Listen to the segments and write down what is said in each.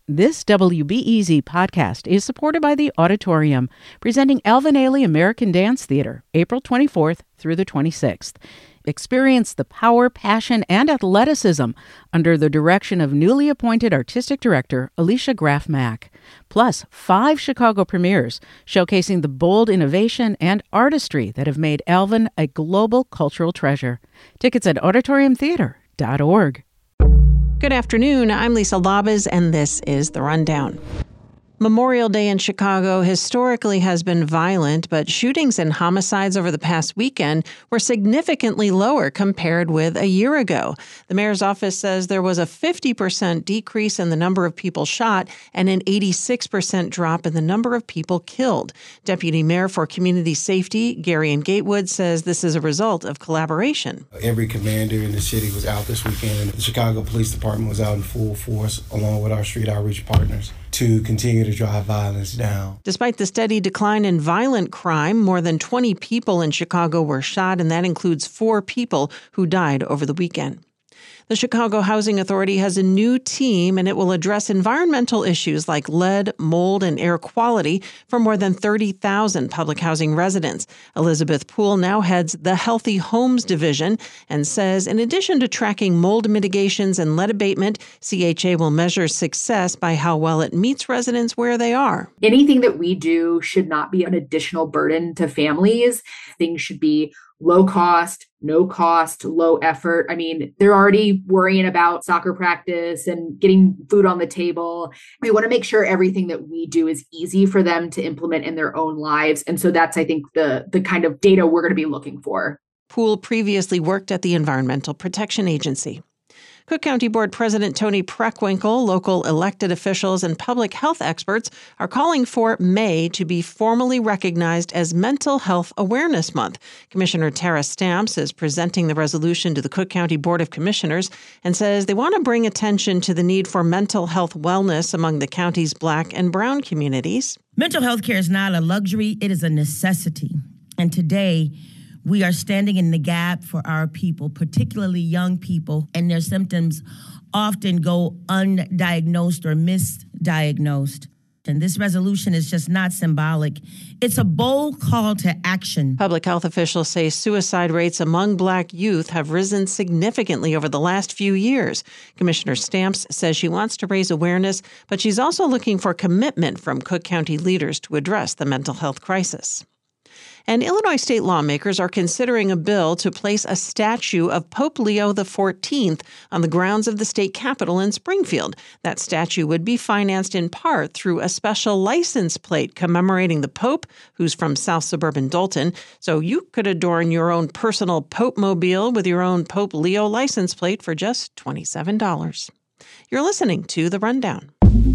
This WBEZ podcast is supported by the Auditorium, presenting Alvin Ailey American Dance Theater, April 24th through the 26th. Experience the power, passion, and athleticism under the direction of newly appointed artistic director Alicia Graf Mack. Plus, 5 Chicago premieres showcasing the bold innovation and artistry that have made Alvin a global cultural treasure. Tickets at auditoriumtheater.org. Good afternoon. I'm Lisa Labas, and this is The Rundown. Memorial Day in Chicago historically has been violent, but shootings and homicides over the past weekend were significantly lower compared with a year ago. The mayor's office says there was a 50% decrease in the number of people shot and an 86% drop in the number of people killed. Deputy Mayor for Community Safety, Gary Gatewood, says this is a result of collaboration. Every commander in the city was out this weekend, and the Chicago Police Department was out in full force along with our street outreach partners to continue to drive violence down. Despite the steady decline in violent crime, more than 20 people in Chicago were shot, and that includes 4 people who died over the weekend. The Chicago Housing Authority has a new team, and it will address environmental issues like lead, mold, and air quality for more than 30,000 public housing residents. Elizabeth Poole now heads the Healthy Homes Division and says in addition to tracking mold mitigations and lead abatement, CHA will measure success by how well it meets residents where they are. Anything that we do should not be an additional burden to families. Things should be low cost, no cost, low effort. I mean, they're already worrying about soccer practice and getting food on the table. We want to make sure everything that we do is easy for them to implement in their own lives. And so that's, I think, the kind of data we're going to be looking for. Poole previously worked at the Environmental Protection Agency. Cook County Board President Tony Preckwinkle, local elected officials, and public health experts are calling for May to be formally recognized as Mental Health Awareness Month. Commissioner Tara Stamps is presenting the resolution to the Cook County Board of Commissioners and says they want to bring attention to the need for mental health wellness among the county's Black and Brown communities. Mental health care is not a luxury, it is a necessity. And today, we are standing in the gap for our people, particularly young people, and their symptoms often go undiagnosed or misdiagnosed. And this resolution is just not symbolic. It's a bold call to action. Public health officials say suicide rates among Black youth have risen significantly over the last few years. Commissioner Stamps says she wants to raise awareness, but she's also looking for commitment from Cook County leaders to address the mental health crisis. And Illinois state lawmakers are considering a bill to place a statue of Pope Leo XIV on the grounds of the state capitol in Springfield. That statue would be financed in part through a special license plate commemorating the Pope, who's from South Suburban Dolton. So you could adorn your own personal Pope-mobile with your own Pope Leo license plate for just $27. You're listening to The Rundown.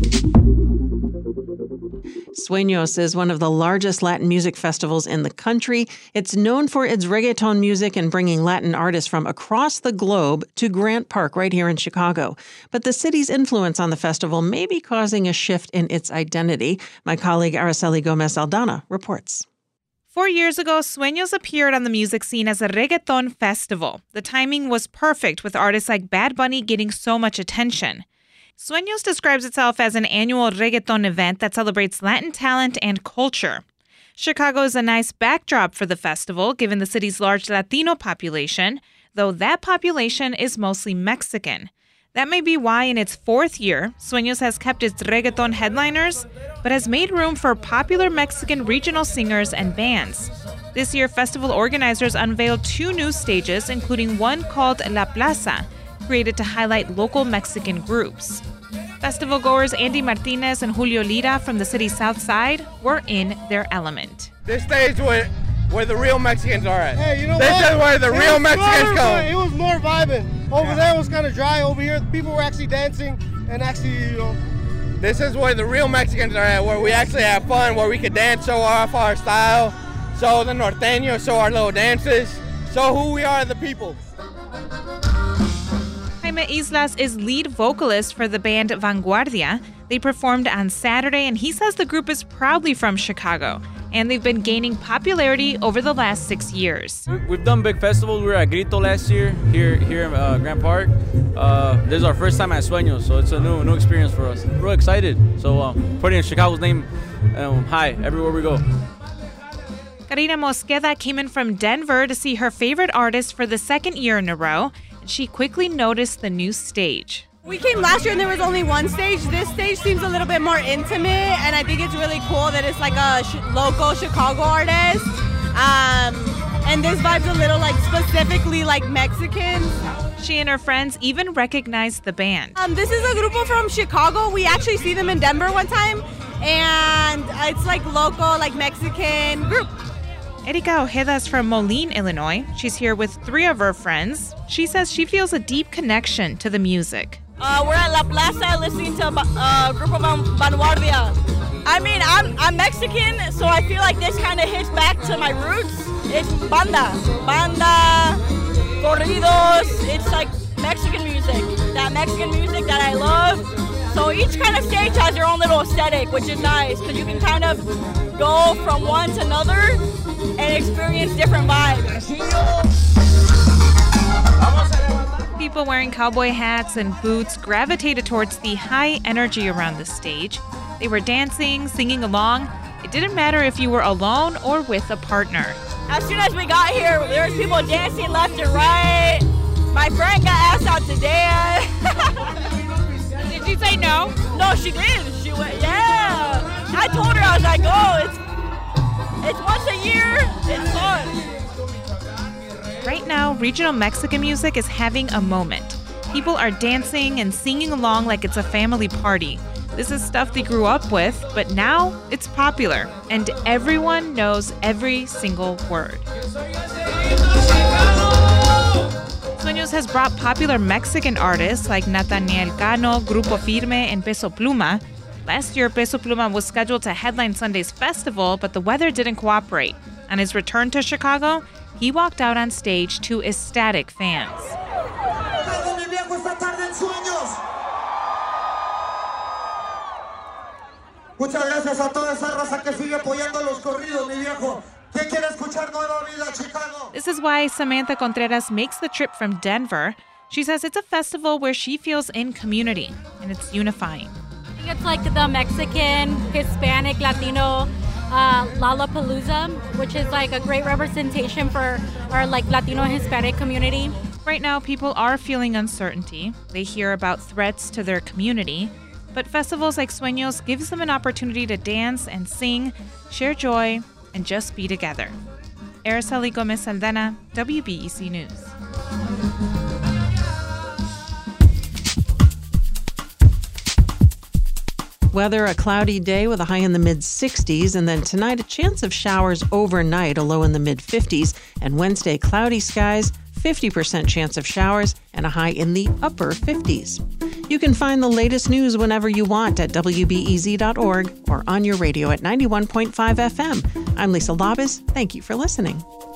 Sueños is one of the largest Latin music festivals in the country. It's known for its reggaeton music and bringing Latin artists from across the globe to Grant Park right here in Chicago. But the city's influence on the festival may be causing a shift in its identity. My colleague Araceli Gomez Aldana reports. 4 years ago, Sueños appeared on the music scene as a reggaeton festival. The timing was perfect with artists like Bad Bunny getting so much attention. Sueños describes itself as an annual reggaeton event that celebrates Latin talent and culture. Chicago is a nice backdrop for the festival, given the city's large Latino population, though that population is mostly Mexican. That may be why in its 4th year, Sueños has kept its reggaeton headliners, but has made room for popular Mexican regional singers and bands. This year, festival organizers unveiled 2 new stages, including one called La Plaza, created to highlight local Mexican groups. Festival goers Andy Martinez and Julio Lira from the city's south side were in their element. This stage where the real Mexicans are at. Hey, you know this what? Is where the real Mexicans come. It was more vibing. Over there it was kind of dry. Over here, people were actually dancing and actually, This is where the real Mexicans are at, where we actually have fun, where we can dance, show off our style, show the norteños, show our little dances, show who we are, the people. Jaime Islas is lead vocalist for the band Vanguardia. They performed on Saturday, and he says the group is proudly from Chicago. and they've been gaining popularity over the last 6 years. We've done big festivals. We were at Grito last year here in Grand Park. This is our first time at Sueños, so it's a new experience for us. We're really excited. So putting Chicago's name high everywhere we go. Karina Mosqueda came in from Denver to see her favorite artist for the second year in a row, and she quickly noticed the new stage. We came last year and there was only one stage. This stage seems a little bit more intimate, and I think it's really cool that it's like a local Chicago artist. And this vibe's a little like specifically like Mexican. She and her friends even recognized the band. This is a grupo from Chicago. We actually see them in Denver one time, and it's like local, like Mexican group. Erika Ojeda is from Moline, Illinois. She's here with 3 of her friends. She says she feels a deep connection to the music. We're at La Plaza listening to Grupo Vanguardia. I mean, I'm Mexican, so I feel like this kind of hits back to my roots. It's banda, corridos. It's like Mexican music, that Mexican music that I love. So each kind of stage has their own little aesthetic, which is nice because you can kind of go from one to another and experience different vibes. People wearing cowboy hats and boots gravitated towards the high energy around the stage. They were dancing, singing along. It didn't matter if you were alone or with a partner. As soon as we got here, there was people dancing left and right. My friend got asked out to dance. Did she say no? No, she did. She went, yeah. I told her, I was like, it's once a year. It's fun. Right now, regional Mexican music is having a moment. People are dancing and singing along like it's a family party. This is stuff they grew up with, but now it's popular, and everyone knows every single word. Sueños has brought popular Mexican artists like Natanael Cano, Grupo Firme, and Peso Pluma. Last year, Peso Pluma was scheduled to headline Sunday's festival, but the weather didn't cooperate. On his return to Chicago, he walked out on stage to ecstatic fans. Muchas gracias a toda esa raza que sigue apoyando los corridos, mi viejo. ¿Quién quiere escuchar Nueva Vida, Chicago? This is why Samantha Contreras makes the trip from Denver. She says it's a festival where she feels in community, and it's unifying. I think it's like the Mexican, Hispanic, Latino Lollapalooza, which is like a great representation for our like Latino and Hispanic community. Right now, people are feeling uncertainty. They hear about threats to their community. But festivals like Sueños gives them an opportunity to dance and sing, share joy, and just be together. Araceli Gomez Saldana, WBEZ News. Weather, a cloudy day with a high in the mid-60s, and then tonight a chance of showers overnight, a low in the mid-50s, and Wednesday cloudy skies, 50% chance of showers, and a high in the upper 50s. You can find the latest news whenever you want at WBEZ.org or on your radio at 91.5 FM. I'm Lisa Labas. Thank you for listening.